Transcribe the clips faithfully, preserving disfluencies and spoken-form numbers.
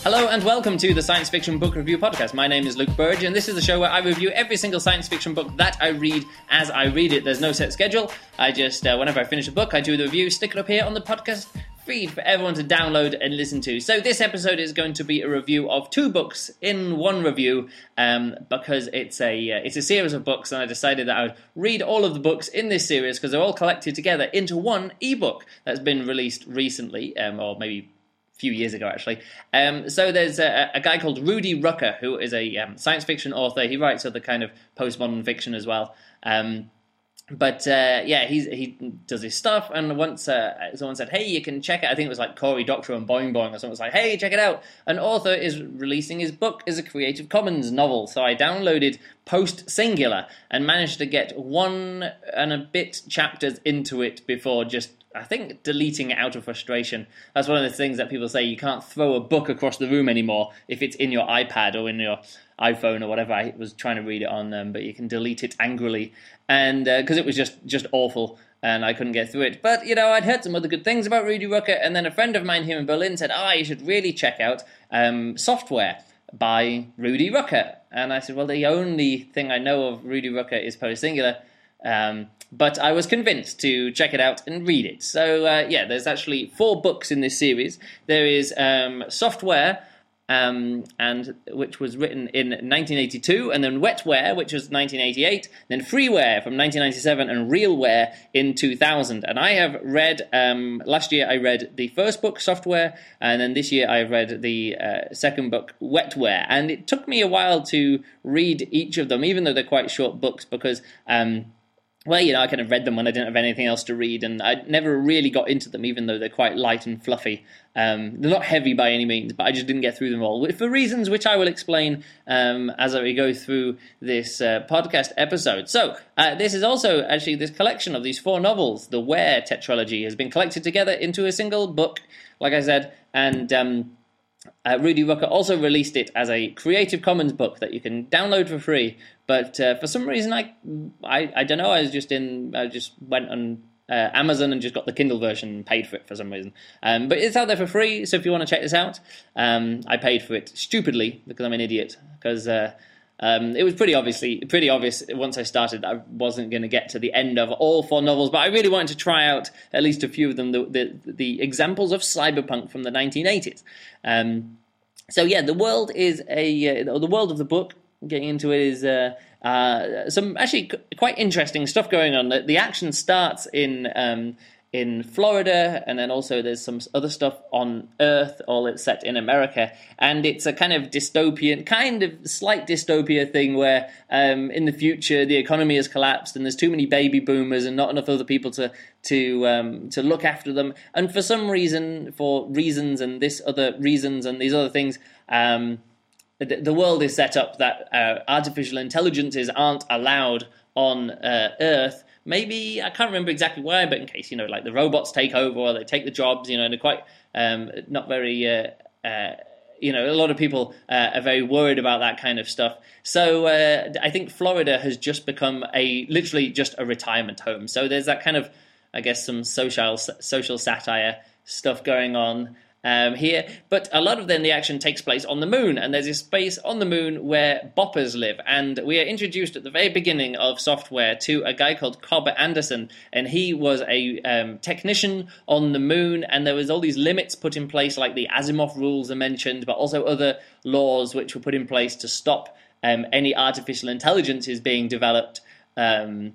Hello and welcome to the Science Fiction Book Review Podcast. My name is Luke Burge, and this is the show where I review every single science fiction book that I read as I read it. There's no set schedule. I just, uh, whenever I finish a book, I do the review, stick it up here on the podcast feed for everyone to download and listen to. So this episode is going to be a review of two books in one review, um, because it's a uh, it's a series of books, and I decided that I would read all of the books in this series because they're all collected together into one ebook that's been released recently, um, or maybe few years ago, actually. Um, so there's a, a guy called Rudy Rucker, who is a um, science fiction author. He writes other kind of postmodern fiction as well. Um, but uh, yeah, he's, he does his stuff, and once uh, someone said, hey, you can check it. I think it was like Cory Doctorow and Boing Boing, or someone was like, hey, check it out. An author is releasing his book as a Creative Commons novel. So I downloaded Post Singular and managed to get one and a bit chapters into it before just I think deleting it out of frustration. That's one of the things that people say, you can't throw a book across the room anymore if it's in your iPad or in your iPhone or whatever. I was trying to read it on them, but you can delete it angrily. And because uh, it was just, just awful and I couldn't get through it. But, you know, I'd heard some other good things about Rudy Rucker, and then a friend of mine here in Berlin said, ah, oh, you should really check out um, Software by Rudy Rucker. And I said, well, the only thing I know of Rudy Rucker is Post Singular. Um, but I was convinced to check it out and read it. So, uh, yeah, there's actually four books in this series. There is um, Software, um, and which was written in nineteen eighty-two, and then Wetware, which was nineteen eighty-eight, then Freeware from nineteen ninety-seven, and Realware in two thousand. And I have read, um, last year I read the first book, Software, and then this year I read the uh, second book, Wetware. And it took me a while to read each of them, even though they're quite short books, because Um, Well, you know, I kind of read them when I didn't have anything else to read, and I never really got into them, even though they're quite light and fluffy. Um, they're not heavy by any means, but I just didn't get through them all, for reasons which I will explain um, as I go through this uh, podcast episode. So, uh, this is also, actually, this collection of these four novels, the Ware tetralogy, has been collected together into a single book, like I said, and Um, Uh, Rudy Rucker also released it as a Creative Commons book that you can download for free. But uh, for some reason, I, I I don't know. I was just in. I just went on uh, Amazon and just got the Kindle version and paid for it for some reason. Um, but it's out there for free. So if you want to check this out, um, I paid for it stupidly because I'm an idiot. Because uh, um, it was pretty obviously pretty obvious once I started I wasn't going to get to the end of all four novels. But I really wanted to try out at least a few of them. The the, the examples of cyberpunk from the nineteen eighties. Um, so yeah, the world is a uh, the world of the book. Getting into it is uh, uh, some actually quite interesting stuff going on. The, the action starts in um, in Florida, and then also there's some other stuff on Earth. All it's set in America, and it's a kind of dystopian, kind of slight dystopia thing where um, in the future the economy has collapsed, and there's too many baby boomers and not enough other people to to um, to look after them. And for some reason, for reasons and this other reasons and these other things. Um, The, the world is set up that uh, artificial intelligences aren't allowed on uh, Earth. Maybe, I can't remember exactly why, but in case, you know, like the robots take over or they take the jobs, you know, and they're quite um, not very, uh, uh, you know, a lot of people uh, are very worried about that kind of stuff. So uh, I think Florida has just become a, literally just a retirement home. So there's that kind of, I guess, some social, social satire stuff going on Um, here, but a lot of then the action takes place on the moon, and there's a space on the moon where boppers live, and we are introduced at the very beginning of Software to a guy called Cobb Anderson, and he was a um, technician on the moon, and there was all these limits put in place, like the Asimov rules are mentioned, but also other laws which were put in place to stop um, any artificial intelligences being developed um,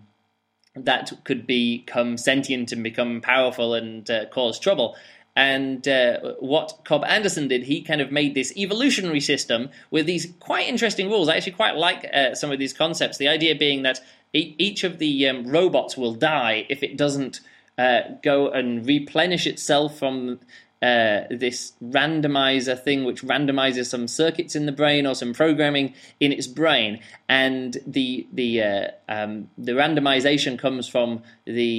that could become sentient and become powerful and uh, cause trouble. And uh, what Cobb Anderson did, he kind of made this evolutionary system with these quite interesting rules. I actually quite like uh, some of these concepts. The idea being that e- each of the um, robots will die if it doesn't uh, go and replenish itself from uh, this randomizer thing, which randomizes some circuits in the brain or some programming in its brain. And the the uh, um, the randomization comes from the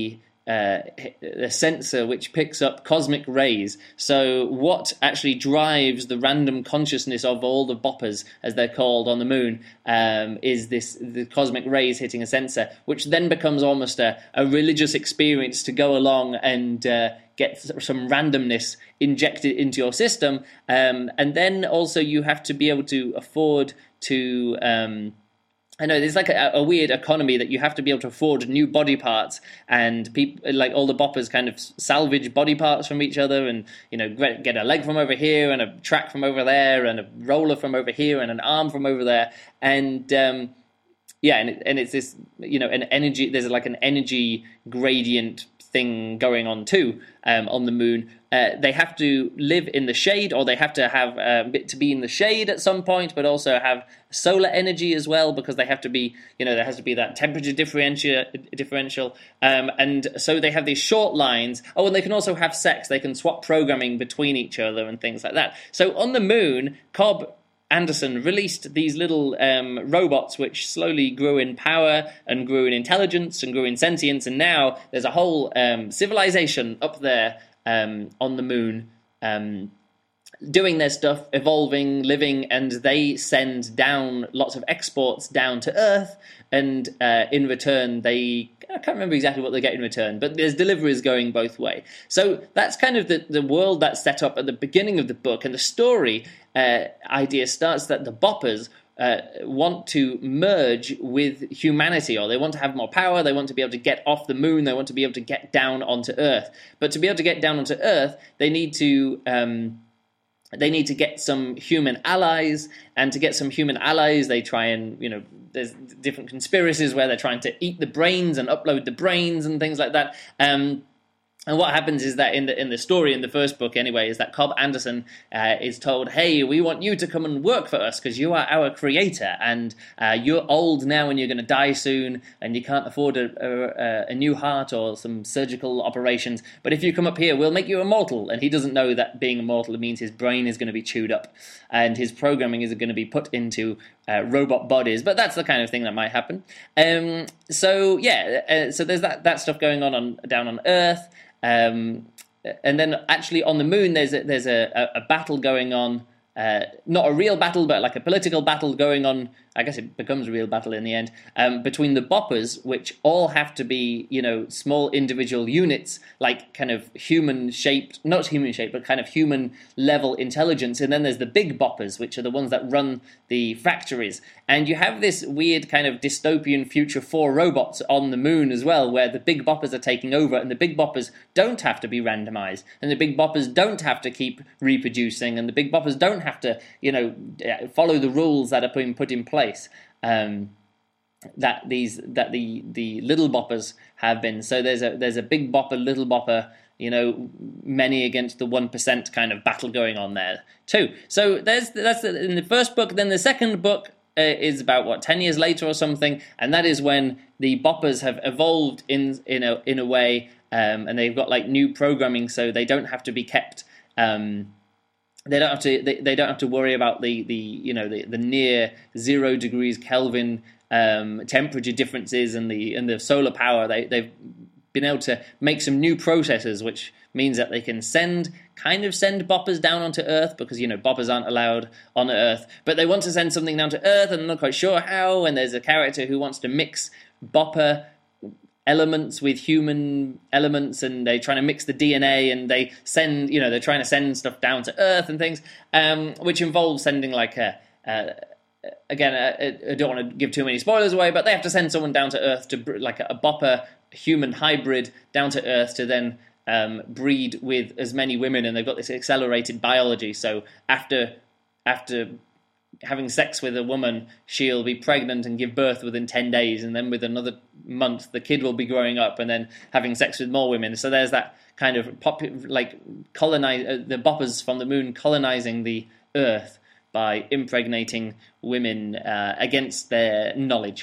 uh, a sensor which picks up cosmic rays. So what actually drives the random consciousness of all the boppers, as they're called on the moon, um, is this the cosmic rays hitting a sensor, which then becomes almost a, a religious experience to go along and uh, get some randomness injected into your system. Um, and then also you have to be able to afford to... Um, I know there's like a, a weird economy that you have to be able to afford new body parts, and people like all the boppers kind of salvage body parts from each other, and you know get a leg from over here and a track from over there and a roller from over here and an arm from over there, and um, yeah, and it, and it's this you know an energy. There's like an energy gradient thing going on too um, on the moon. Uh, they have to live in the shade, or they have to have uh, to be in the shade at some point, but also have solar energy as well, because they have to be, you know, there has to be that temperature differential. differential. Um, and so they have these short lines. Oh, and they can also have sex. They can swap programming between each other and things like that. So on the moon, Cobb Anderson released these little um, robots which slowly grew in power and grew in intelligence and grew in sentience, and now there's a whole um, civilization up there um, on the moon um, doing their stuff, evolving, living, and they send down lots of exports down to Earth, and uh, in return they... I can't remember exactly what they get in return, but there's deliveries going both way. So that's kind of the, the world that's set up at the beginning of the book, and the story uh, idea starts that the boppers uh, want to merge with humanity, or they want to have more power, they want to be able to get off the moon, they want to be able to get down onto Earth. But to be able to get down onto Earth, they need to... Um, They need to get some human allies, and to get some human allies, they try and, you know, there's different conspiracies where they're trying to eat the brains and upload the brains and things like that. Um, and what happens is that in the in the story, in the first book anyway, is that Cobb Anderson uh, is told, hey, we want you to come and work for us because you are our creator, and uh, you're old now and you're going to die soon, and you can't afford a, a, a new heart or some surgical operations. But if you come up here, we'll make you immortal. And he doesn't know that being immortal means his brain is going to be chewed up, and his programming is going to be put into uh, robot bodies. But that's the kind of thing that might happen. Um, so, yeah, uh, so there's that, that stuff going on, on down on Earth. Um, and then actually on the moon there's a, there's a, a battle going on, uh, not a real battle but like a political battle going on. I guess it becomes a real battle in the end, um, between the boppers, which all have to be, you know, small individual units, like kind of human-shaped, not human-shaped, but kind of human-level intelligence. And then there's the big boppers, which are the ones that run the factories. And you have this weird kind of dystopian future for robots on the moon as well, where the big boppers are taking over, and the big boppers don't have to be randomized, and the big boppers don't have to keep reproducing, and the big boppers don't have to, you know, follow the rules that are being put in place. Um, that these that the the little boppers have been. So there's a there's a big bopper, little bopper, you know, many against the one percent kind of battle going on there too. So there's that's the, in the first book. Then the second book uh, is about what ten years later or something, and that is when the boppers have evolved in in a in a way, um, and they've got like new programming, so they don't have to be kept. Um, They don't have to. They, they don't have to worry about the, the you know the, the near zero degrees Kelvin um, temperature differences and the and the solar power. They they've been able to make some new processes, which means that they can send kind of send boppers down onto Earth, because you know boppers aren't allowed on Earth, but they want to send something down to Earth and they're not quite sure how. And there's a character who wants to mix bopper elements with human elements, and they're trying to mix the D N A, and they send, you know, they're trying to send stuff down to Earth and things, um, which involves sending like a, uh, again, I, I don't want to give too many spoilers away, but they have to send someone down to Earth to, like a bopper human hybrid down to Earth to then um, breed with as many women, and they've got this accelerated biology, so after, after having sex with a woman, she'll be pregnant and give birth within ten days, and then with another month the kid will be growing up and then having sex with more women. So there's that kind of pop, like colonize uh, the boppers from the moon colonizing the Earth by impregnating women uh, against their knowledge.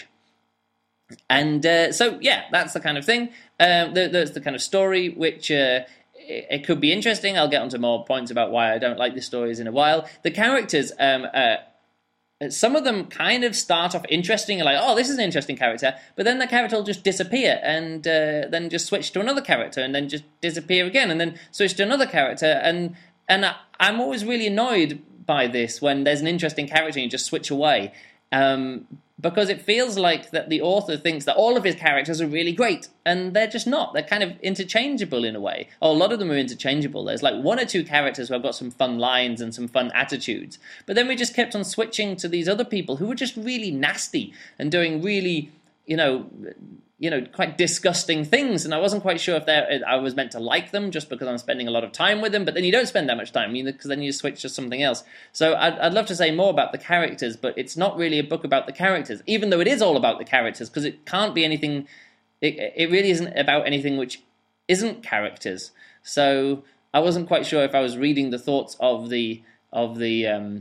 And uh, so yeah, that's the kind of thing. Uh, there's the kind of story which uh, it could be interesting. I'll get onto more points about why I don't like the stories in a while. The characters um, uh, some of them kind of start off interesting, like, oh, this is an interesting character, but then the character will just disappear, and uh, then just switch to another character, and then just disappear again, and then switch to another character, and and I, I'm always really annoyed by this when there's an interesting character and you just switch away, um, because it feels like that the author thinks that all of his characters are really great, and they're just not. They're kind of interchangeable in a way. Or a lot of them are interchangeable. There's like one or two characters who have got some fun lines and some fun attitudes, but then we just kept on switching to these other people who were just really nasty and doing really, you know, you know, quite disgusting things, and I wasn't quite sure if I was meant to like them just because I'm spending a lot of time with them, but then you don't spend that much time, because then you switch to something else. So I'd, I'd love to say more about the characters, but it's not really a book about the characters, even though it is all about the characters, because it can't be anything, it, it really isn't about anything which isn't characters. So I wasn't quite sure if I was reading the thoughts of the, of the, um,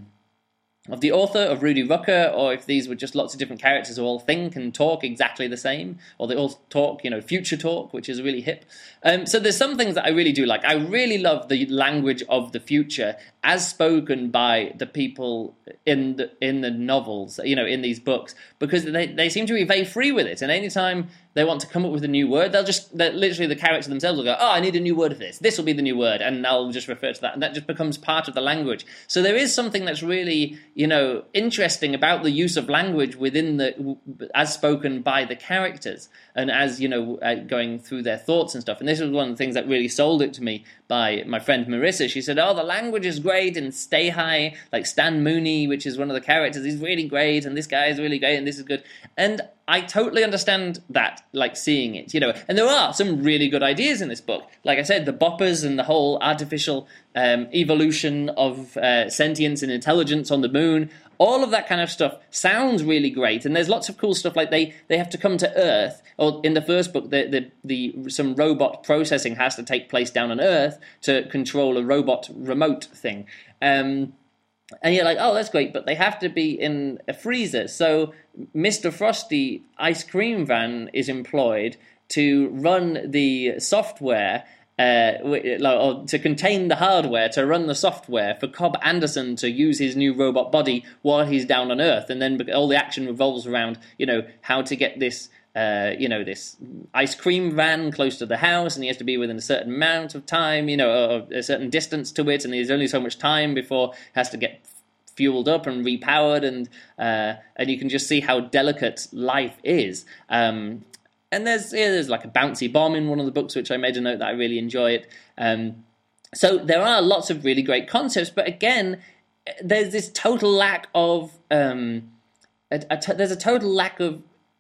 of the author, of Rudy Rucker, or if these were just lots of different characters who all think and talk exactly the same, or they all talk, you know, future talk, which is really hip. Um, so there's some things that I really do like. I really love the language of the future as spoken by the people in the in the novels, you know, in these books, because they, they seem to be very free with it, and anytime they want to come up with a new word, they'll just, they'll, literally the characters themselves will go, oh, I need a new word for this. This will be the new word, and I'll just refer to that, and that just becomes part of the language. So there is something that's really, you know, interesting about the use of language within the, as spoken by the characters, and as, you know, uh, going through their thoughts and stuff. And this was one of the things that really sold it to me by my friend Marissa. She said, oh, the language is great, and Stay High, like Stan Mooney, which is one of the characters, he's really great, and this guy is really great, and this is good. And I totally understand that, like, seeing it, you know. And there are some really good ideas in this book. Like I said, the boppers and the whole artificial um, evolution of uh, sentience and intelligence on the moon, all of that kind of stuff sounds really great. And there's lots of cool stuff, like they, they have to come to Earth. Or in the first book, the, the, the some robot processing has to take place down on Earth to control a robot remote thing. Um And you're like, oh, that's great, but they have to be in a freezer. So Mister Frosty ice cream van is employed to run the software, uh, or to contain the hardware, to run the software for Cobb Anderson to use his new robot body while he's down on Earth. And then all the action revolves around, you know, how to get this Uh, you know, this ice cream van close to the house, and he has to be within a certain amount of time, you know, or a certain distance to it, and there's only so much time before it has to get fueled up and repowered, and uh, and you can just see how delicate life is. Um, and there's yeah, there's like a bouncy bomb in one of the books, which I made a note that I really enjoy it. Um, so there are lots of really great concepts, but again, there's this total lack of um, a, a t- there's a total lack of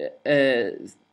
Uh,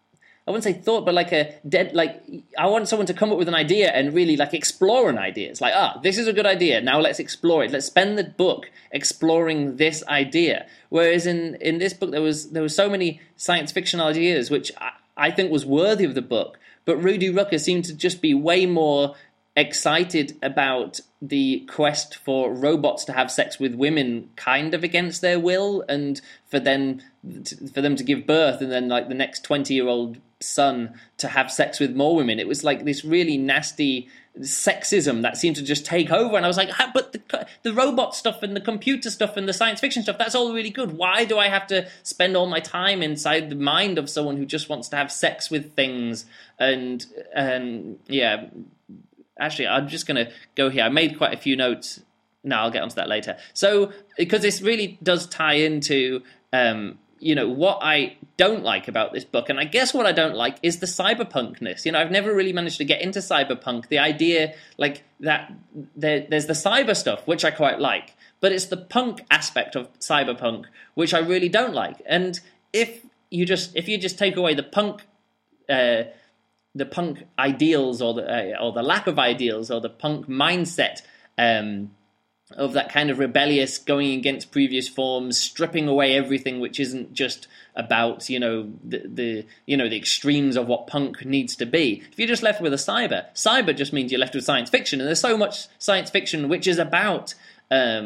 I wouldn't say thought, but like a dead, like I want someone to come up with an idea and really like explore an idea. It's like, ah, this is a good idea. Now let's explore it. Let's spend the book exploring this idea. Whereas in, in this book, there was there were so many science fiction ideas which I, I think was worthy of the book. But Rudy Rucker seemed to just be way more excited about the quest for robots to have sex with women kind of against their will, and for then for them to give birth, and then like the next twenty year old son to have sex with more women. It was like this really nasty sexism that seemed to just take over, and I was like, ah, but the the robot stuff and the computer stuff and the science fiction stuff, that's all really good. Why do I have to spend all my time inside the mind of someone who just wants to have sex with things? And and yeah, actually, I'm just going to go here. I made quite a few notes. No, I'll get onto that later. So, because this really does tie into, um, you know, what I don't like about this book. And I guess what I don't like is the cyberpunkness. You know, I've never really managed to get into cyberpunk. The idea, like, that there, there's the cyber stuff, which I quite like. But it's the punk aspect of cyberpunk, which I really don't like. And if you just, if you just take away the punk... Uh, the punk ideals, or the uh, or the lack of ideals, or the punk mindset um, of that kind of rebellious, going against previous forms, stripping away everything which isn't just about, you know, the, the you know the extremes of what punk needs to be. If you're just left with a cyber, cyber just means you're left with science fiction, and there's so much science fiction which is about um,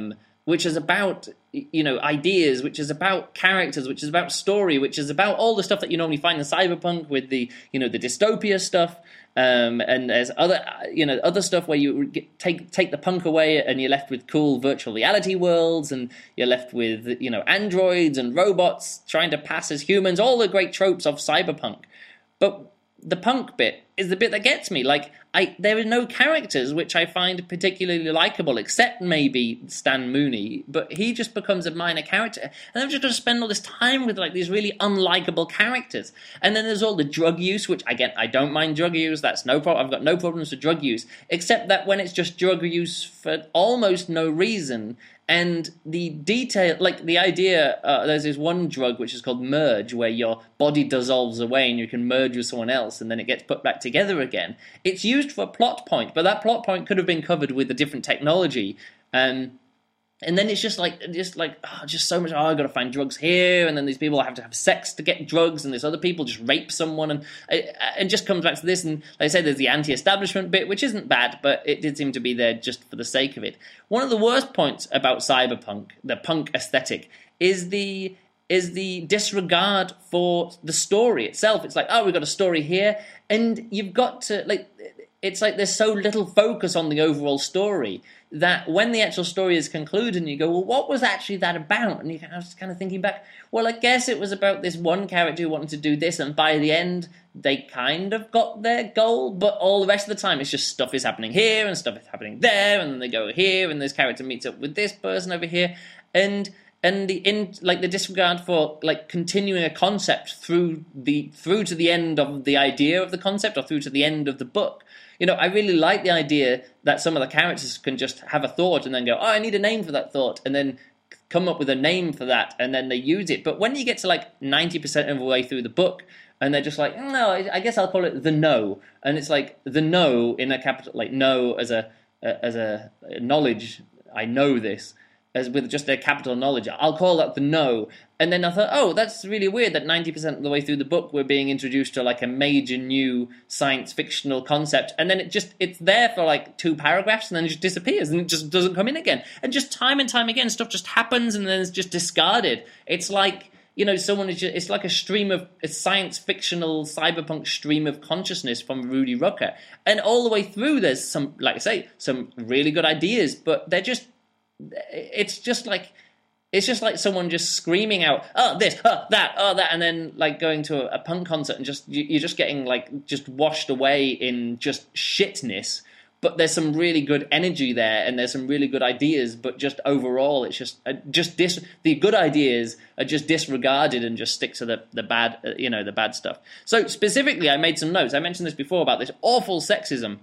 which is about, you know, ideas, which is about characters, which is about story, which is about all the stuff that you normally find in cyberpunk with the, you know, the dystopia stuff. Um, and there's other, you know, other stuff where you get, take take the punk away and you're left with cool virtual reality worlds, and you're left with, you know, androids and robots trying to pass as humans, all the great tropes of cyberpunk. But the punk bit is the bit that gets me. Like, I there are no characters which I find particularly likable, except maybe Stan Mooney, but he just becomes a minor character. And I'm just going to spend all this time with, like, these really unlikable characters. And then there's all the drug use, which, again, I don't mind drug use. That's no problem. I've got no problems with drug use, except that when it's just drug use for almost no reason. And the detail, like the idea, uh, there's this one drug which is called merge, where your body dissolves away and you can merge with someone else and then it gets put back together again. It's used for a plot point, but that plot point could have been covered with a different technology. Um, and then it's just like, just like, oh, just so much, oh, I've got to find drugs here, and then these people have to have sex to get drugs, and these other people just rape someone, and it, it just comes back to this. And like I said, there's the anti-establishment bit, which isn't bad, but it did seem to be there just for the sake of it. One of the worst points about cyberpunk, the punk aesthetic, is the is the disregard for the story itself. It's like, oh, we've got a story here, and you've got to, like, it's like there's so little focus on the overall story that when the actual story is concluded and you go, well, what was actually that about? And you, I was kind of thinking back, well, I guess it was about this one character who wanted to do this, and by the end, they kind of got their goal, but all the rest of the time, it's just stuff is happening here, and stuff is happening there, and then they go here, and this character meets up with this person over here, and and the in like the disregard for, like, continuing a concept through the through to the end of the idea of the concept, or through to the end of the book. You know, I really like the idea that some of the characters can just have a thought and then go, oh, I need a name for that thought, and then come up with a name for that, and then they use it. But when you get to, like, ninety percent of the way through the book, and they're just like, no, I guess I'll call it the no. And it's like the no in a capital, like no as a as a knowledge, I know this, as with just a capital knowledge. I'll call that the no. And then I thought, oh, that's really weird that ninety percent of the way through the book we're being introduced to, like, a major new science fictional concept. And then it just, it's there for like two paragraphs and then it just disappears and it just doesn't come in again. And just time and time again, stuff just happens and then it's just discarded. It's like, you know, someone is just, it's like a stream of a science fictional cyberpunk stream of consciousness from Rudy Rucker. And all the way through there's some, like I say, some really good ideas, but they're just, it's just like, it's just like someone just screaming out, oh, this, oh, that, oh, that, and then, like, going to a, a punk concert and just, you're just getting, like, just washed away in just shitness. But there's some really good energy there, and there's some really good ideas, but just overall, it's just, uh, just dis- the good ideas are just disregarded and just stick to the, the bad, uh, you know, the bad stuff. So, specifically, I made some notes. I mentioned this before about this awful sexism.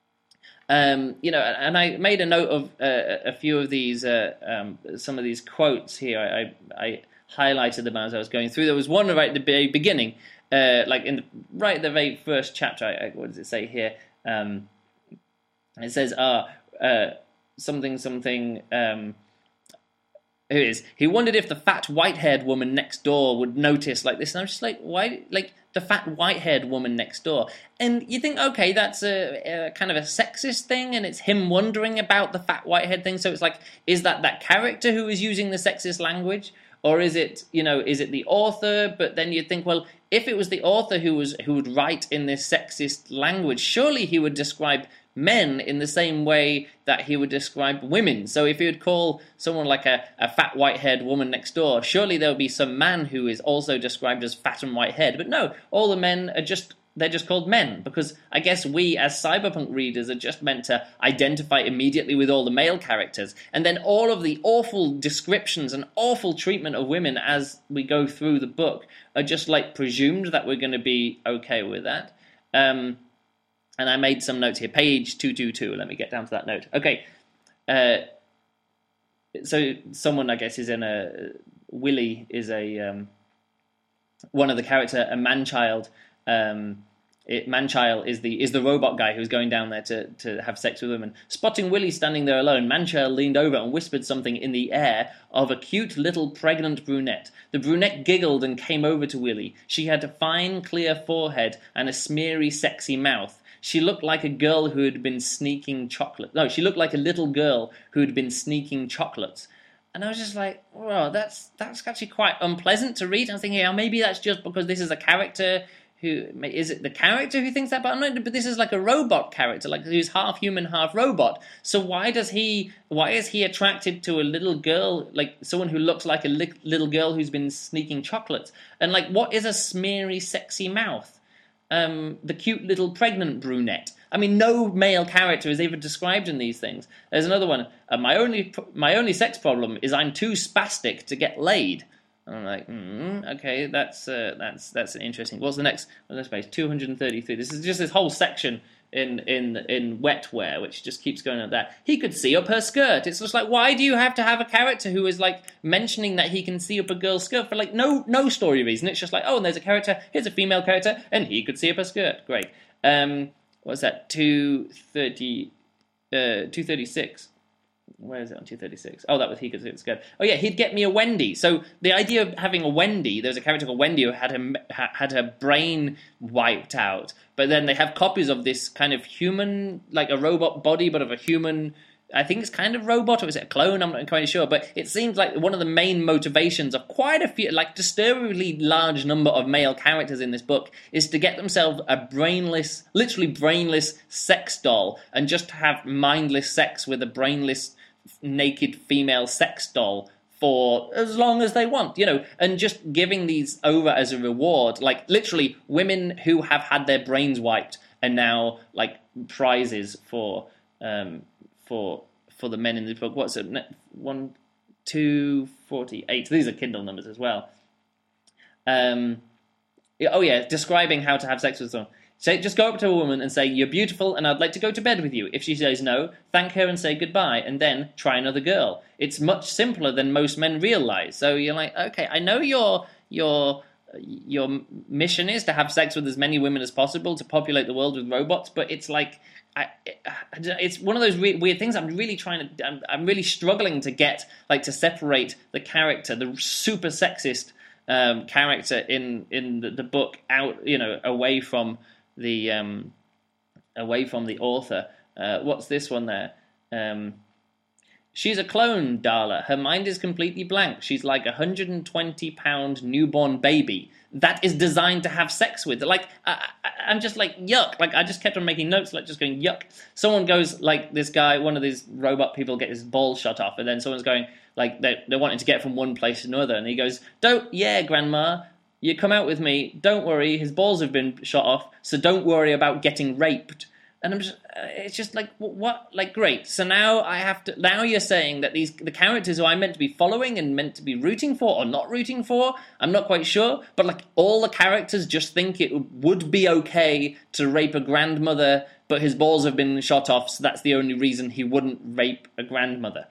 Um, you know, and I made a note of uh, a few of these, uh, um, some of these quotes here. I, I, I highlighted them as I was going through. There was one right at the very beginning, uh, like in the, right at the very first chapter. I, I, what does it say here? Um, it says, uh, uh, something, something. Um, Here it is. He wondered if the fat white-haired woman next door would notice like this. And I'm just like, why? Like, the fat white-haired woman next door. And you think, okay, that's a, a kind of a sexist thing, and it's him wondering about the fat white-haired thing. So it's like, is that that character who is using the sexist language? Or is it, you know, is it the author? But then you'd think, well, if it was the author who was who would write in this sexist language, surely he would describe men in the same way that he would describe women. So if he would call someone like a, a fat white-haired woman next door, surely there would be some man who is also described as fat and white-haired. But no, all the men are just, they're just called men, because I guess we as cyberpunk readers are just meant to identify immediately with all the male characters. And then all of the awful descriptions and awful treatment of women as we go through the book are just like presumed that we're going to be okay with that. Um... And I made some notes here. Page two twenty-two. Let me get down to that note. Okay. Uh, so someone, I guess, is in a... Willie is a... Um, one of the character, a man-child. Um, it, man-child is the is the robot guy who's going down there to, to have sex with women. Spotting Willie standing there alone, man-child leaned over and whispered something in the air of a cute little pregnant brunette. The brunette giggled and came over to Willie. She had a fine, clear forehead and a smeary, sexy mouth. She looked like a girl who had been sneaking chocolate. No, she looked like a little girl who had been sneaking chocolates. And I was just like, well, that's that's actually quite unpleasant to read. I'm thinking, oh, maybe that's just because this is a character who... Is it the character who thinks that? But I'm not, but this is like a robot character, like who's half human, half robot. So why does he... Why is he attracted to a little girl, like someone who looks like a li- little girl who's been sneaking chocolates? And like, what is a smeary, sexy mouth? Um, the cute little pregnant brunette. I mean, no male character is even described in these things. There's another one. Uh, my only my only sex problem is I'm too spastic to get laid. And I'm like, mm, okay, that's uh, that's that's interesting. What's the next? What's this page? two hundred thirty-three. This is just this whole section in in in wetware, which just keeps going at that. He could see up her skirt. It's just like, why do you have to have a character who is like mentioning that he can see up a girl's skirt for like no no story reason? It's just like, oh, and there's a character. Here's a female character, and he could see up her skirt. Great. Um, what's that? two thirty, uh, two thirty-six. Where is it on two thirty-six? Oh, that was he could see up her skirt. Oh yeah, he'd get me a Wendy. So the idea of having a Wendy, there was a character called Wendy who had her had her brain wiped out, but then they have copies of this kind of human, like a robot body, but of a human. I think it's kind of robot, or is it a clone? I'm not quite sure, but it seems like one of the main motivations of quite a few, like disturbingly large number of male characters in this book is to get themselves a brainless, literally brainless sex doll and just have mindless sex with a brainless, naked female sex doll for as long as they want, you know, and just giving these over as a reward, like literally women who have had their brains wiped and now like prizes for... Um, for for the men in the book. What's it? One, two, forty-eight. These are Kindle numbers as well. Um, oh yeah, describing how to have sex with someone. Say, just go up to a woman and say, "You're beautiful, and I'd like to go to bed with you." If she says no, thank her and say goodbye, and then try another girl. It's much simpler than most men realize. So you're like, okay, I know your your your mission is to have sex with as many women as possible to populate the world with robots, but it's like. I, it's one of those weird, weird things. I'm really trying to. I'm, I'm really struggling to get like to separate the character, the super sexist um, character in in the, the book, out. You know, away from the um, away from the author. Uh, what's this one there? Um, She's a clone, Darla. Her mind is completely blank. She's like a one hundred twenty pound newborn baby that is designed to have sex with. Like, I, I, I'm just like, yuck. Like, I just kept on making notes, like, just going, yuck. Someone goes, like, this guy, one of these robot people get his balls shot off, and then someone's going, like, they're, they're wanting to get from one place to another, and he goes, don't, yeah, Grandma, you come out with me. Don't worry, his balls have been shot off, so don't worry about getting raped. And I'm just, uh, it's just like, what? Like, great. So now I have to, now you're saying that these, the characters who I'm meant to be following and meant to be rooting for or not rooting for, I'm not quite sure, but like all the characters just think it would be okay to rape a grandmother, but his balls have been shot off, so that's the only reason he wouldn't rape a grandmother.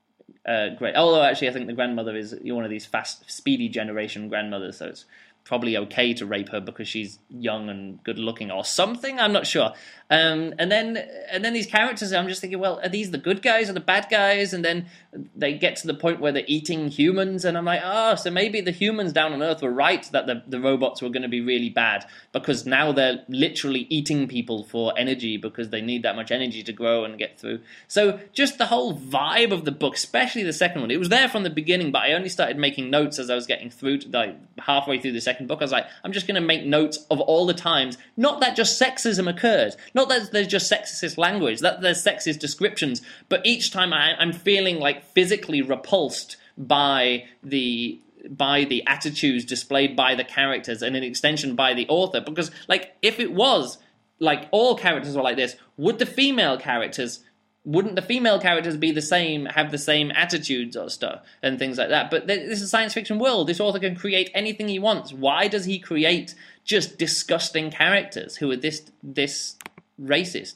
Uh, great. Although actually I think the grandmother is one of these fast, speedy generation grandmothers, so it's probably okay to rape her because she's young and good looking or something. I'm not sure. Um, and then and then these characters, I'm just thinking, well, are these the good guys or the bad guys? And then they get to the point where they're eating humans, and I'm like, oh, so maybe the humans down on Earth were right that the, the robots were going to be really bad, because now they're literally eating people for energy because they need that much energy to grow and get through. So just the whole vibe of the book, especially the second one, it was there from the beginning, but I only started making notes as I was getting through, to, like halfway through the second book. I was like, I'm just going to make notes of all the times, not that just sexism occurs, not that there's just sexist language, that there's sexist descriptions, but each time I, I'm feeling like physically repulsed by the by the attitudes displayed by the characters, and in extension by the author, because like if it was like all characters were like this, would the female characters wouldn't the female characters be the same, have the same attitudes or stuff and things like that? But this is a science fiction world. This author can create anything he wants. Why does he create just disgusting characters who are this this racist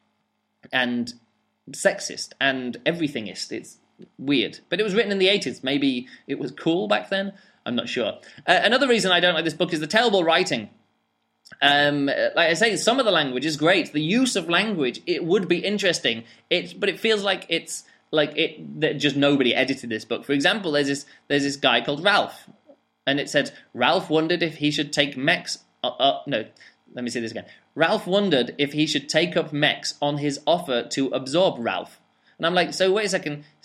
and sexist and everythingist? It's weird. But it was written in the eighties. Maybe it was cool back then. I'm not sure. Uh, another reason I don't like this book is the terrible writing. Um, like I say, some of the language is great. The use of language, it would be interesting. It, but it feels like it's like it that just nobody edited this book. For example, there's this there's this guy called Ralph, and it said Ralph wondered if he should take mechs. Uh, uh, no, let me say this again. Ralph wondered if he should take up mechs on his offer to absorb Ralph. And I'm like, so wait a second. So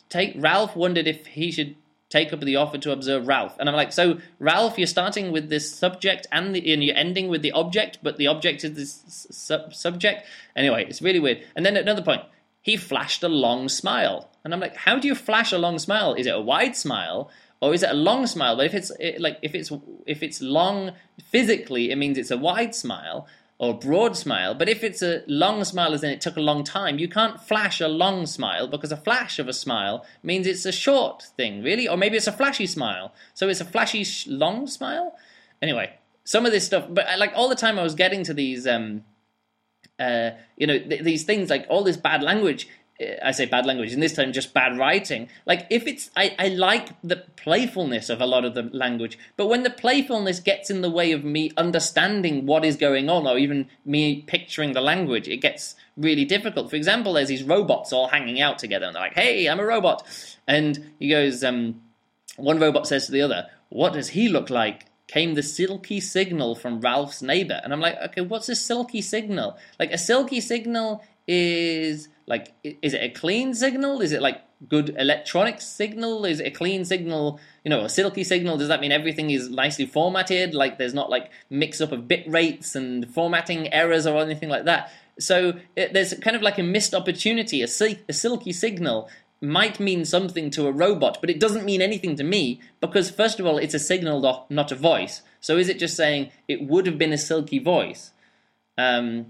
take Ralph wondered if he should take up the offer to observe Ralph. And I'm like, so Ralph, you're starting with this subject and, the, and you're ending with the object, but the object is this sub- subject. Anyway, it's really weird. And then at another point, he flashed a long smile. And I'm like, how do you flash a long smile? Is it a wide smile or is it a long smile? But if it's it, like if it's if it's long physically, it means it's a wide smile or broad smile. But if it's a long smile as in it took a long time, you can't flash a long smile because a flash of a smile means it's a short thing, really. Or maybe it's a flashy smile. So it's a flashy sh- long smile? Anyway, some of this stuff, but like all the time I was getting to these, um, uh, you know, th- these things, like all this bad language. I say bad language, and this time just bad writing. Like, if it's, I, I like the playfulness of a lot of the language, but when the playfulness gets in the way of me understanding what is going on, or even me picturing the language, it gets really difficult. For example, there's these robots all hanging out together, and they're like, hey, I'm a robot. And he goes, um, one robot says to the other, what does he look like? Came the silky signal from Ralph's neighbor. And I'm like, okay, what's a silky signal? Like, a silky signal is... Like, is it a clean signal? Is it like good electronic signal? Is it a clean signal? You know, a silky signal, does that mean everything is nicely formatted? Like, there's not like mix up of bit rates and formatting errors or anything like that. So it, there's kind of like a missed opportunity. A, sil- a silky signal might mean something to a robot, but it doesn't mean anything to me because, first of all, it's a signal, not a voice. So is it just saying it would have been a silky voice? Um,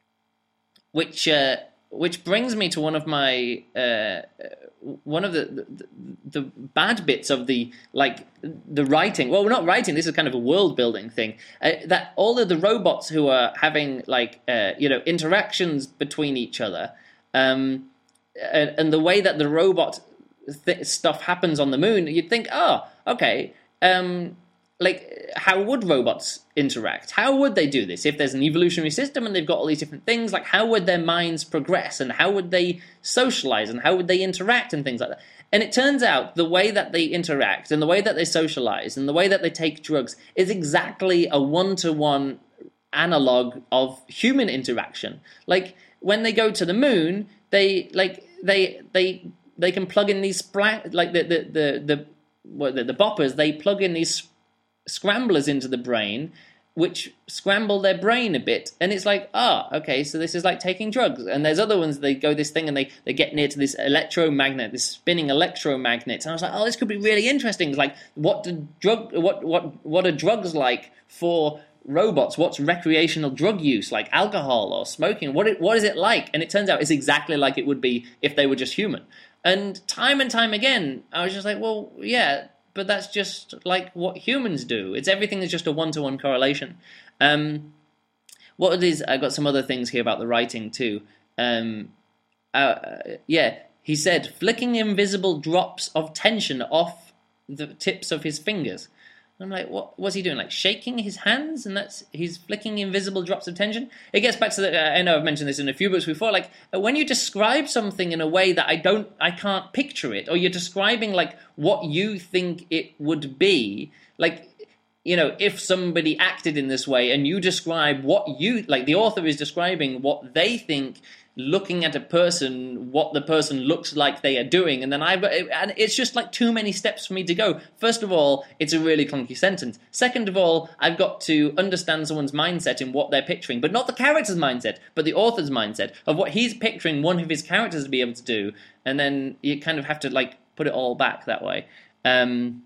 which... Uh, Which brings me to one of my uh, one of the, the the bad bits of the like the writing. Well, we're not writing. This is kind of a world building thing. Uh, that all of the robots who are having like uh, you know interactions between each other, um, and, and the way that the robot th- stuff happens on the moon, you'd think, oh, okay. Um, Like, how would robots interact? How would they do this? If there's an evolutionary system and they've got all these different things, like, how would their minds progress? And how would they socialize? And how would they interact? And things like that. And it turns out the way that they interact and the way that they socialize and the way that they take drugs is exactly a one-to-one analog of human interaction. Like, when they go to the moon, they, like, they, they, they can plug in these, spla- like, the, the, the, the, well, the, the boppers, they plug in these scramblers into the brain, which scramble their brain a bit, and it's like, ah, oh, okay, so this is like taking drugs. And there's other ones, they go this thing and they, they get near to this electromagnet, this spinning electromagnet, and I was like, oh, this could be really interesting. It's like, what do drug, what what what are drugs like for robots? What's recreational drug use, like alcohol or smoking? What it, what is it like? And it turns out it's exactly like it would be if they were just human. And time and time again, I was just like, well, yeah. But that's just like what humans do. It's everything is just a one-to-one correlation. Um, what are these? I got some other things here about the writing too. Um, uh, yeah, he said flicking invisible drops of tension off the tips of his fingers. I'm like, what was he doing? Like shaking his hands, and that's he's flicking invisible drops of tension. It gets back to the. Uh, I know I've mentioned this in a few books before. Like uh, when you describe something in a way that I don't, I can't picture it, or you're describing like what you think it would be. Like, you know, if somebody acted in this way, and you describe what you like, the author is describing what they think. Looking at a person, what the person looks like they are doing, and then I've got, and it's just like too many steps for me to go. First of all, it's a really clunky sentence. Second of all, I've got to understand someone's mindset in what they're picturing, but not the character's mindset, but the author's mindset of what he's picturing one of his characters to be able to do, and then you kind of have to like put it all back that way. Um,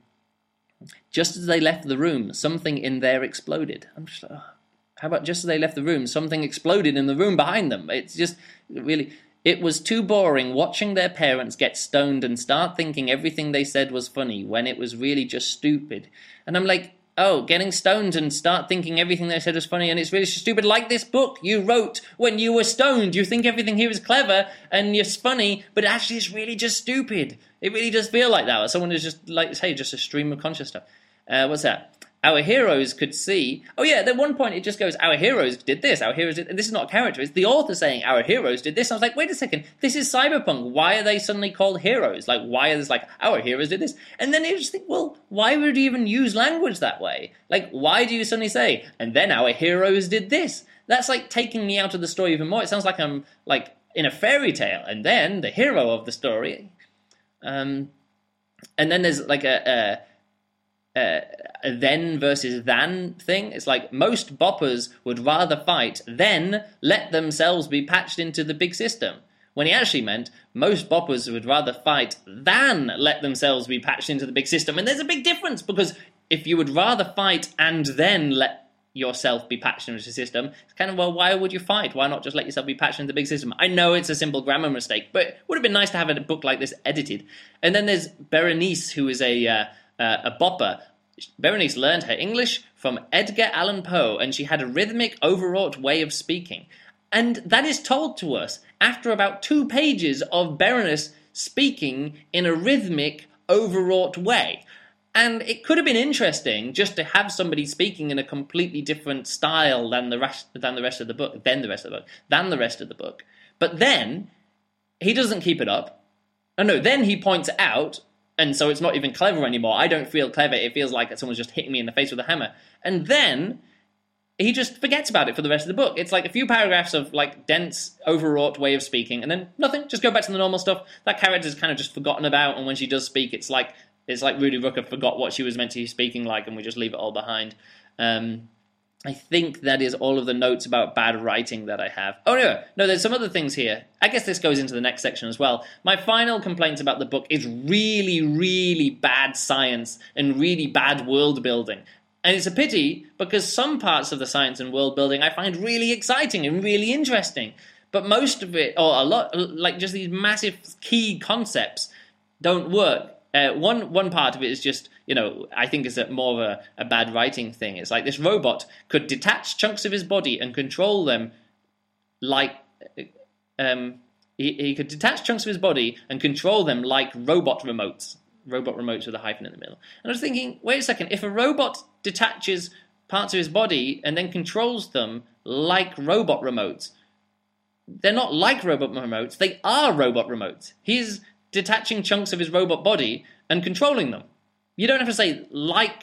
just as they left the room, something in there exploded. I'm just like, oh. How about just as they left the room, something exploded in the room behind them? It's just really... It was too boring watching their parents get stoned and start thinking everything they said was funny when it was really just stupid. And I'm like, oh, getting stoned and start thinking everything they said was funny and it's really stupid, like this book you wrote when you were stoned. You think everything here is clever and it's funny, but actually it's really just stupid. It really does feel like that. Someone is just, like, say, just a stream of conscious stuff. Uh, what's that? Our heroes could see... Oh, yeah, at one point it just goes, our heroes did this, our heroes did... This is not a character, it's the author saying, our heroes did this. I was like, wait a second, this is Cyberpunk. Why are they suddenly called heroes? Like, why is this like, our heroes did this? And then you just think, well, why would you even use language that way? Like, why do you suddenly say, and then our heroes did this? That's like taking me out of the story even more. It sounds like I'm, like, in a fairy tale, and then the hero of the story... Um, and then there's like a, a, a, a then versus than thing. It's like most boppers would rather fight than let themselves be patched into the big system. When he actually meant most boppers would rather fight than let themselves be patched into the big system. And there's a big difference, because if you would rather fight and then let yourself be patched into the system, it's kind of, well, why would you fight? Why not just let yourself be patched into the big system? I know it's a simple grammar mistake, but it would have been nice to have a book like this edited. And then there's Berenice, who is a, uh, uh, a bopper. Berenice learned her English from Edgar Allan Poe, and she had a rhythmic, overwrought way of speaking. And that is told to us after about two pages of Berenice speaking in a rhythmic, overwrought way. And it could have been interesting just to have somebody speaking in a completely different style than the rest than the rest of the book, than the rest of the book, than the rest of the book. But then he doesn't keep it up. Oh no, then he points it out, and so it's not even clever anymore. I don't feel clever. It feels like someone's just hitting me in the face with a hammer. And then he just forgets about it for the rest of the book. It's like a few paragraphs of like dense, overwrought way of speaking, and then nothing. Just go back to the normal stuff. That character's kind of just forgotten about, and when she does speak, it's like it's like Rudy Rooker forgot what she was meant to be speaking like, and we just leave it all behind. Um, I think that is all of the notes about bad writing that I have. Oh no, no, there's some other things here. I guess this goes into the next section as well. My final complaint about the book is really, really bad science and really bad world building. And it's a pity, because some parts of the science and world building I find really exciting and really interesting. But most of it, or a lot, like just these massive key concepts, don't work. Uh, one one part of it is just, you know, I think is a, more of a, a bad writing thing. It's like this robot could detach chunks of his body and control them like... Um, he, he could detach chunks of his body and control them like robot remotes. Robot remotes with a hyphen in the middle. And I was thinking, wait a second, if a robot detaches parts of his body and then controls them like robot remotes, they're not like robot remotes, they are robot remotes. He's detaching chunks of his robot body and controlling them. You don't have to say like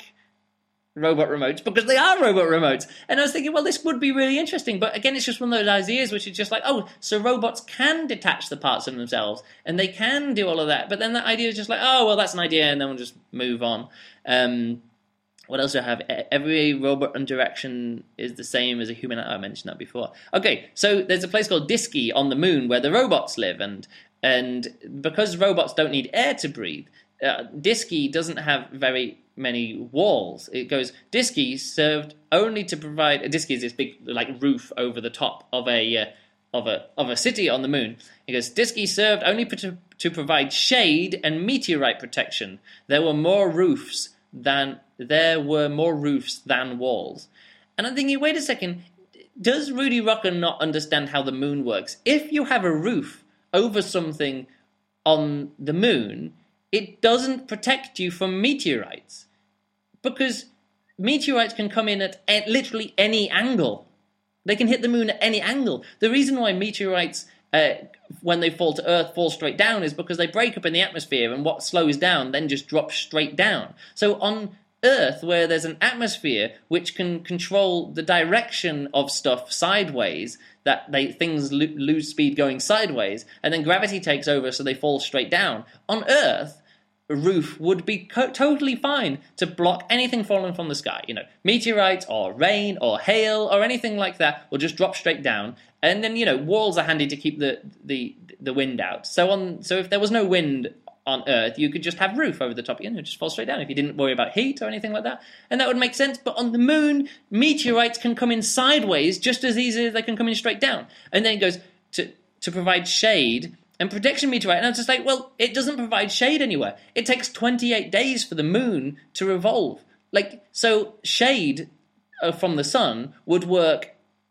robot remotes, because they are robot remotes. And I was thinking, well, this would be really interesting. But again, it's just one of those ideas which is just like, oh, so robots can detach the parts of themselves and they can do all of that. But then that idea is just like, oh, well, that's an idea, and then we'll just move on. Um, what else do I have? Every robot interaction is the same as a human. I mentioned that before. Okay, so there's a place called Disky on the moon where the robots live. And, and because robots don't need air to breathe, uh, Disky doesn't have very many walls. It goes, Disky served only to provide... Disky is this big like roof over the top of a uh, of a of a city on the moon. It goes, Disky served only to, to provide shade and meteorite protection. There were more roofs than there were more roofs than walls. And I'm thinking, wait a second, does Rudy Rucker not understand how the moon works? If you have a roof over something on the moon, it doesn't protect you from meteorites, because meteorites can come in at, at literally any angle. They can hit the moon at any angle. The reason why meteorites, uh, when they fall to Earth, fall straight down is because they break up in the atmosphere, and what slows down then just drops straight down. So on Earth, where there's an atmosphere which can control the direction of stuff sideways, that they things lo- lose speed going sideways, and then gravity takes over so they fall straight down. On Earth, a roof would be co- totally fine to block anything falling from the sky. You know, meteorites or rain or hail or anything like that will just drop straight down. And then, you know, walls are handy to keep the the, the wind out. So on so if there was no wind on Earth, you could just have roof over the top, you know, just fall straight down if you didn't worry about heat or anything like that. And that would make sense. But on the moon, meteorites can come in sideways just as easily as they can come in straight down. And then it goes to, to provide shade and protection meteorite. And I was just like, well, it doesn't provide shade anywhere. It takes twenty-eight days for the moon to revolve. Like, so shade uh, from the sun would work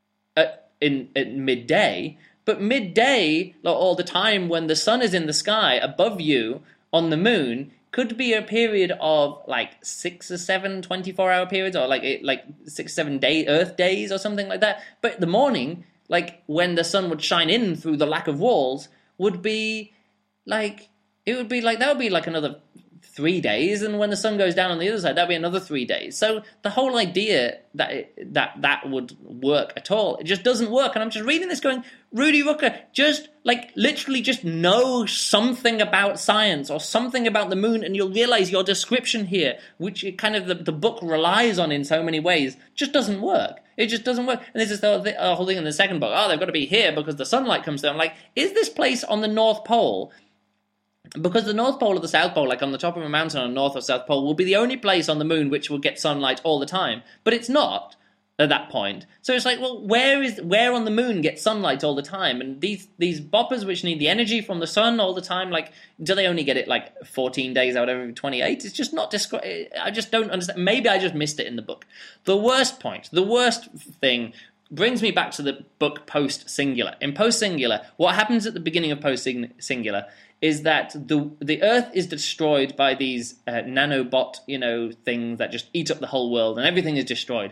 at, in at midday, but midday, all the time when the sun is in the sky above you on the moon, could be a period of like six or seven twenty-four hour periods, or like like six, seven day Earth days or something like that. But the morning, like when the sun would shine in through the lack of walls, would be like, it would be like, that would be like another three days, and when the sun goes down on the other side, that'd be another three days. So the whole idea that it, that that would work at all, it just doesn't work. And I'm just reading this going, Rudy Rucker, just like literally just know something about science or something about the moon, and you'll realize your description here, which it kind of the, the book relies on in so many ways, just doesn't work. It just doesn't work. And this is the uh, whole thing in the second book. Oh, they've got to be here because the sunlight comes down. Like, is this place on the North Pole? Because the North Pole or the South Pole, like on the top of a mountain on the North or South Pole, will be the only place on the moon which will get sunlight all the time. But it's not at that point. So it's like, well, where is where on the moon gets sunlight all the time? And these these boppers which need the energy from the sun all the time, like, do they only get it like fourteen days out of every twenty-eight? It's just not descri- I just don't understand. Maybe I just missed it in the book. The worst point, the worst thing brings me back to the book Post Singular. In Post Singular, what happens at the beginning of Post Singular is that the the Earth is destroyed by these uh, nanobot, you know, things that just eat up the whole world, and everything is destroyed.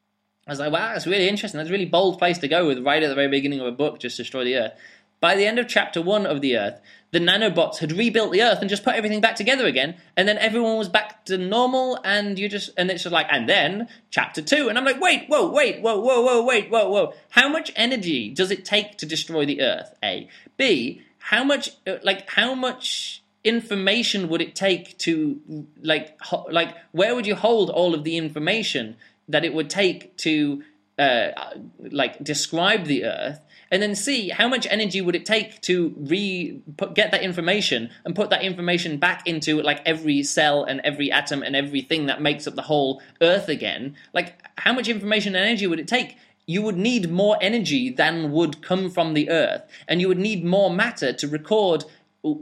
I was like, wow, that's really interesting. That's a really bold place to go with right at the very beginning of a book, just destroy the Earth. By the end of chapter one of the Earth, the nanobots had rebuilt the Earth and just put everything back together again, and then everyone was back to normal, and you just, and it's just like, and then chapter two, and I'm like, wait, whoa, wait, whoa, whoa, whoa, wait, whoa, whoa. How much energy does it take to destroy the Earth? A. B. How much, like, how much information would it take to, like, ho- like, where would you hold all of the information that it would take to, uh, like, describe the Earth? And then C, how much energy would it take to re put, get that information and put that information back into, like, every cell and every atom and everything that makes up the whole Earth again? Like, how much information and energy would it take? You would need more energy than would come from the Earth, and you would need more matter to record uh,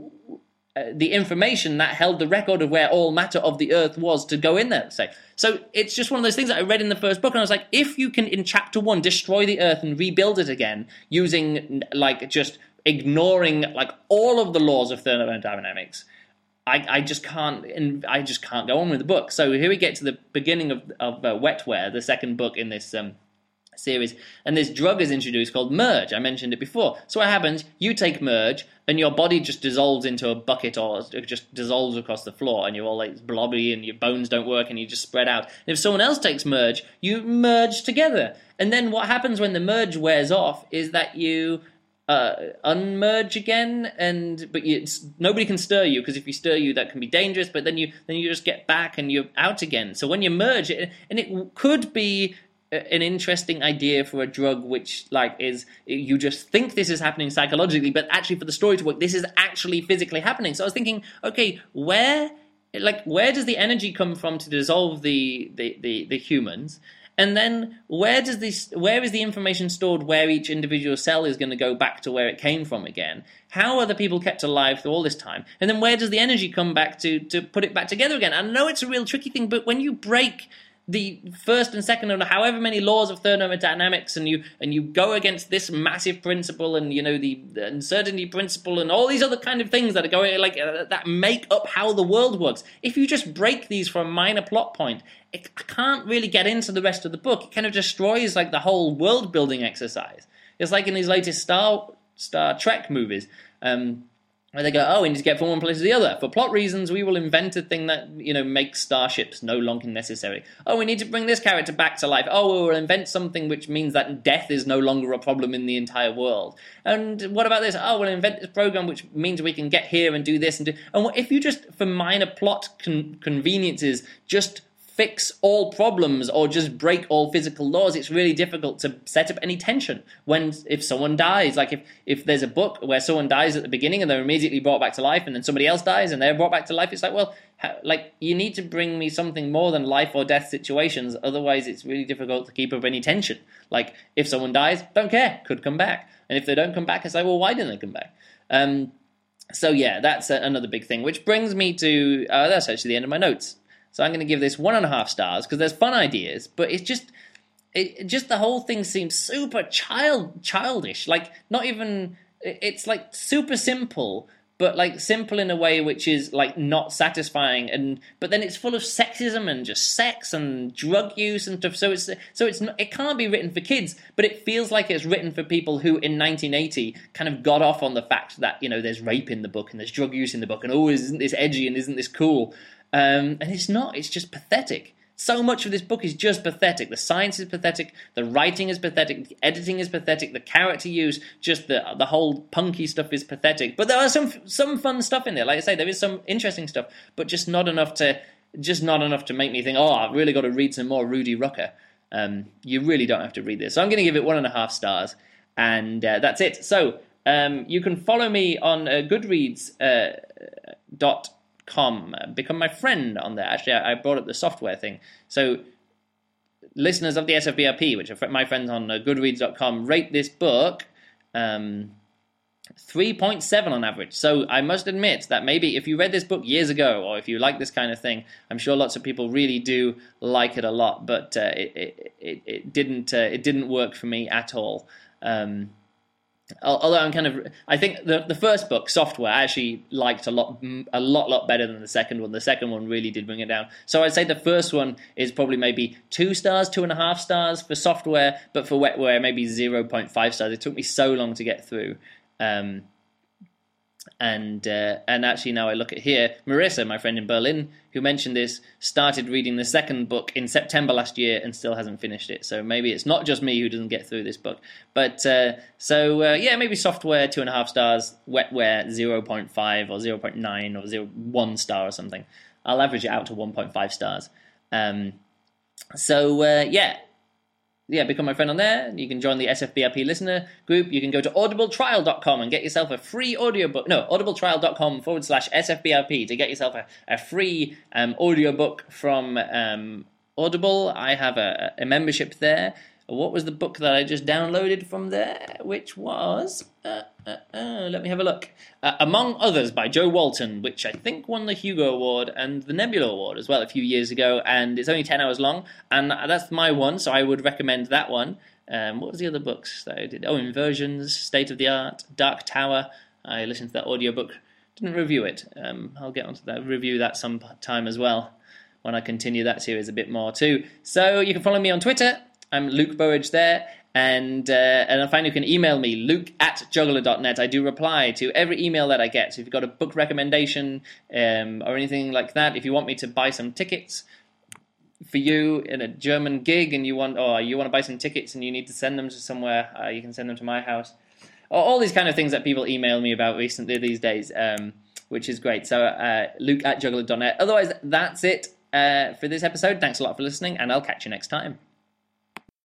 the information that held the record of where all matter of the Earth was to go in there, say. So it's just one of those things that I read in the first book, and I was like, if you can, in chapter one, destroy the Earth and rebuild it again using, like, just ignoring, like, all of the laws of thermodynamics, I, I just can't, and I just can't go on with the book. So here we get to the beginning of, of uh, Wetware, the second book in this um, series, and this drug is introduced called Merge. I mentioned it before. So what happens, you take Merge, and your body just dissolves into a bucket, or it just dissolves across the floor, and you're all like blobby, and your bones don't work, and you just spread out. And if someone else takes Merge, you merge together. And then what happens when the Merge wears off is that you uh, unmerge again, and but you, it's, nobody can stir you, because if you stir you, that can be dangerous, but then you then you just get back, and you're out again. So when you merge, it, and it could be an interesting idea for a drug which, like, is, you just think this is happening psychologically, but actually for the story to work, this is actually physically happening. So I was thinking, okay, where, like, where does the energy come from to dissolve the, the, the, the humans? And then where does this, where is the information stored where each individual cell is going to go back to where it came from again? How are the people kept alive through all this time? And then where does the energy come back to, to put it back together again? I know it's a real tricky thing, but when you break the first and second, and however many laws of thermodynamics, and you and you go against this massive principle, and you know the, the uncertainty principle, and all these other kind of things that are going, like, uh, that make up how the world works. If you just break these for a minor plot point, it, I can't really get into the rest of the book. It kind of destroys, like, the whole world building exercise. It's like in these latest Star Star Trek movies. Um, Where they go, oh, we need to get from one place to the other. For plot reasons, we will invent a thing that, you know, makes starships no longer necessary. Oh, we need to bring this character back to life. Oh, we will invent something which means that death is no longer a problem in the entire world. And what about this? Oh, we'll invent this program which means we can get here and do this and do... And if you just, for minor plot con- conveniences, just fix all problems or just break all physical laws, it's really difficult to set up any tension. When, if someone dies, like if, if there's a book where someone dies at the beginning and they're immediately brought back to life, and then somebody else dies and they're brought back to life, it's like, well, how, like, you need to bring me something more than life or death situations, otherwise it's really difficult to keep up any tension. Like, if someone dies, don't care, could come back. And if they don't come back, it's like, well, why didn't they come back? Um, so yeah, that's a, another big thing, which brings me to, uh, that's actually the end of my notes. So I'm going to give this one and a half stars, because there's fun ideas, but it's just, it just the whole thing seems super child childish. Like, not even, it's like super simple, but like simple in a way which is like not satisfying, and but then it's full of sexism and just sex and drug use and stuff. So it's so it's not, it can't be written for kids, but it feels like it's written for people who in nineteen eighty kind of got off on the fact that, you know, there's rape in the book and there's drug use in the book, and oh, isn't this edgy and isn't this cool? Um, and it's not. It's just pathetic. So much of this book is just pathetic. The science is pathetic, the writing is pathetic, the editing is pathetic, the character use, just the the whole punky stuff is pathetic. But there are some some fun stuff in there. Like I say, there is some interesting stuff, but just not enough to just not enough to make me think, oh, I've really got to read some more Rudy Rucker. Um, you really don't have to read this. So I'm going to give it one and a half stars, and uh, that's it. So um, you can follow me on uh, Goodreads uh, dot com. Become my friend on there. Actually, I, I brought up the software thing. So listeners of the S F B R P, which are my friends on uh, Goodreads dot com, rate this book um, three point seven on average. So I must admit that maybe if you read this book years ago, or if you like this kind of thing, I'm sure lots of people really do like it a lot, but uh, it, it, it, it didn't uh, it didn't work for me at all. Um, although I'm kind of, I think the the first book, Software, I actually liked a lot, a lot, lot better than the second one. The second one really did bring it down. So I'd say the first one is probably maybe two stars, two and a half stars for Software, but for Wetware, maybe zero point five stars. It took me so long to get through. Um, and uh, and actually now I look at here, Marissa, my friend in Berlin, who mentioned this, started reading the second book in September last year and still hasn't finished it. So maybe it's not just me who doesn't get through this book. But uh, so uh, yeah, maybe Software two and a half stars, Wetware zero point five or zero point nine or zero one star or something. I'll average it out to one point five stars. Um, so uh, yeah. Yeah, become my friend on there. You can join the S F B R P listener group. You can go to audible trial dot com and get yourself a free audiobook. No, audible trial dot com forward slash S F B R P to get yourself a, a free um, audiobook from um, Audible. I have a, a membership there. What was the book that I just downloaded from there? Which was, uh, uh, uh, let me have a look. Uh, Among Others by Joe Walton, which I think won the Hugo Award and the Nebula Award as well a few years ago. And it's only ten hours long. And that's my one, so I would recommend that one. Um, what was the other books that I did? Oh, Inversions, State of the Art, Dark Tower. I listened to that audiobook. Didn't review it. Um, I'll get onto that, review that sometime as well when I continue that series a bit more too. So you can follow me on Twitter. I'm Luke Burridge there, and uh, and I find you can email me, luke at juggler dot net. I do reply to every email that I get. So if you've got a book recommendation um, or anything like that, if you want me to buy some tickets for you in a German gig, and you want or you want to buy some tickets and you need to send them to somewhere, uh, you can send them to my house. All these kind of things that people email me about recently these days, um, which is great. So uh, luke at juggler dot net. Otherwise, that's it uh, for this episode. Thanks a lot for listening, and I'll catch you next time.